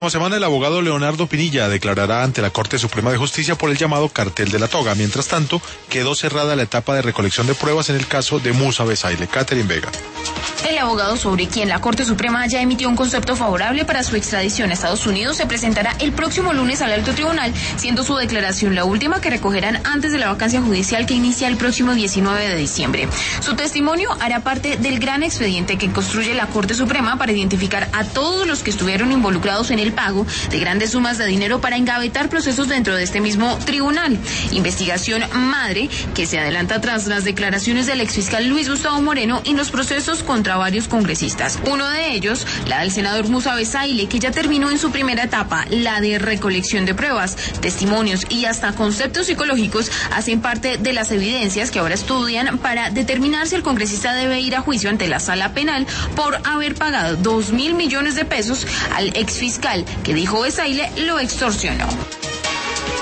Semana el abogado Leonardo Pinilla declarará ante la Corte Suprema de Justicia por el llamado cartel de la toga. Mientras tanto, quedó cerrada la etapa de recolección de pruebas en el caso de Musa Besaile. Catherine Vega. El abogado sobre quien la Corte Suprema ya emitió un concepto favorable para su extradición a Estados Unidos se presentará el próximo lunes al alto tribunal, siendo su declaración la última que recogerán antes de la vacancia judicial que inicia el próximo 19 de diciembre. Su testimonio hará parte del gran expediente que construye la Corte Suprema para identificar a todos los que estuvieron involucrados en el pago de grandes sumas de dinero para engavetar procesos dentro de este mismo tribunal. Investigación madre que se adelanta tras las declaraciones del exfiscal Luis Gustavo Moreno en los procesos contra varios congresistas. Uno de ellos, la del senador Musa Besaile, que ya terminó en su primera etapa, la de recolección de pruebas, testimonios y hasta conceptos psicológicos, hacen parte de las evidencias que ahora estudian para determinar si el congresista debe ir a juicio ante la sala penal por haber pagado 2.000 millones de pesos al exfiscal que dijo Besaile lo extorsionó.